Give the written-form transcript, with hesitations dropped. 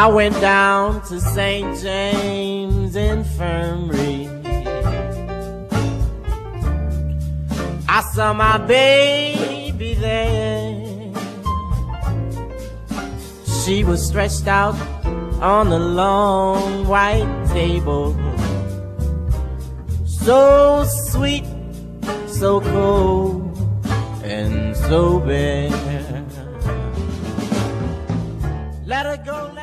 I went down to St. James Infirmary. I saw my baby there. She was stretched out on a long white table, so sweet, so cold, and so bare. Let her go.